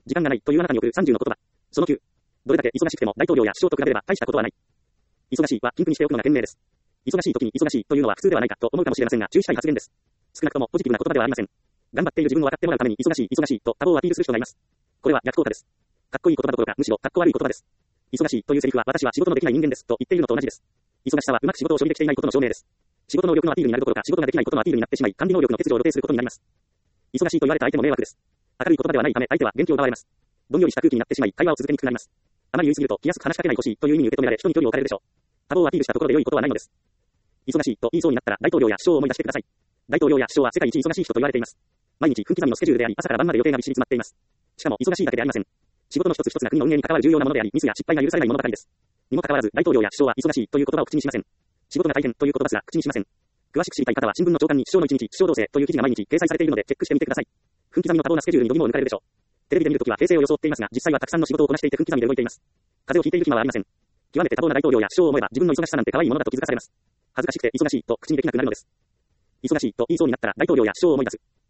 時間がないというあなたに送る30の言葉。その9。どれだけ忙しくても大統領や首相と比べれば大したことはない。忙しいはピンクにしておくのが賢明です。忙しい時に忙しいというのは普通ではないかと思うかもしれませんが、注意したい発言です。少なくともポジティブな言葉ではありません。頑張っている自分を分かってもらうために忙しいと多忙をアピールする人がいます。これは逆効果です。かっこいい言葉どころかむしろかっこ悪い言葉です。忙しいというセリフは私は仕事のできない人間ですと言っているのと同じです。忙しさはうまく仕事を処理できていないことの証明です。仕事能力のアピールになるどころか仕事ができないことのアピールになってしまい、管理能力の欠如を露呈することになります。忙しいと言われた相手も迷惑です。明るい言葉ではないため相手は元気を奪われます。どんよりした空気になってしまい会話を続けにくくなります。あまり言いすぎると気安く話しかけない欲しいという意味に受け止められ人に距離を置かれるでしょう。多忙をアピールしたところで良いことはないのです。忙しいと言いそうになったら大統領や首相を思い出してください。大統領や首相は世界一忙しい人と言われています。毎日分刻みのスケジュールであり、朝から晩まで予定がびっしり詰まっています。しかも忙しいだけでありません。仕事の一つ一つが国の運営に関わる重要なものであり、ミスや失敗が許されないものばかりです。にもかかわらず大統領や首相は忙しいという言葉を口にしません。仕事が大変という言葉すら口にしません。詳しく知りたい方は新聞の朝刊に首相の一日、首相動静という記事が毎日掲載されているのでチェックしてみてください。分刻みの多忙なスケジュールに度肝を抜かれるでしょう。テレビで見るときは平静を装っていますが、実際はたくさんの仕事をこなしていて分刻みで動いています。風邪をひいている暇はありません。極めて多忙な大統領や首相を思えば自分の忙しさなんて可愛いものだと気づかされます。恥ずかしくて忙しいと口にできなくなるのです。忙しいと言いそうになったら大統領や首相を思い出す。